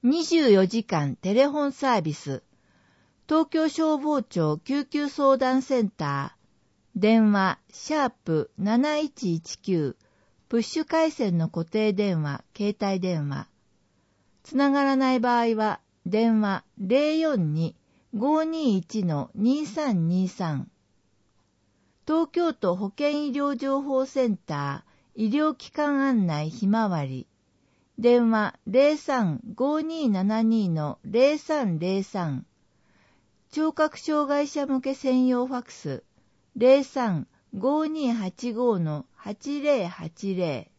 24時間テレフォンサービス、東京消防庁救急相談センター、電話#7119、プッシュ回線の固定電話、携帯電話。つながらない場合は、電話042-521-2323。東京都保健医療情報センター、医療機関案内ひまわり。電話03-5272-0303。聴覚障害者向け専用ファクス03-5285-8080。